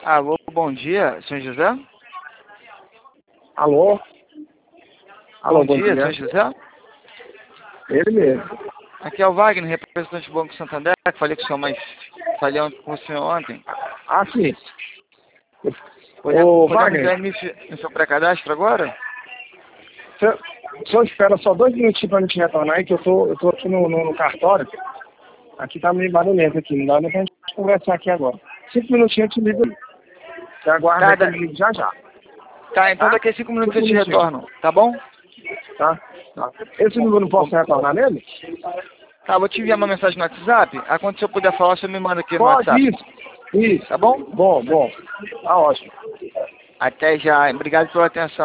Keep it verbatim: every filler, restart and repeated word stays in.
Alô, bom dia, senhor José? Alô? Alô, Bom, bom dia, dia. senhor José? Ele mesmo. Aqui é o Wagner, representante do Banco Santander, que falei com o senhor mais... Falei ontem com o senhor ontem. Ah, sim. Podemos, Ô, podemos Wagner, dar início no seu pré-cadastro agora? você- o senhor espera só dois minutinhos pra gente retornar aí, que eu tô, eu tô aqui no, no, no cartório. Aqui tá meio barulhento aqui, não dá nem pra gente conversar aqui agora. Cinco minutinhos eu te ligo. Você aguarda Tá, aí que eu da- ligo já já, tá, então tá? daqui a cinco minutos eu Cinco te minutinhos, retorno, tá bom? tá? Tá. Esse número eu não posso retornar nele? Tá, vou te enviar uma mensagem no WhatsApp. Aí quando o senhor puder falar, o senhor me manda aqui no Pode, WhatsApp. isso. Isso. Tá bom? Bom, bom. Tá ótimo. Até já. Obrigado pela atenção.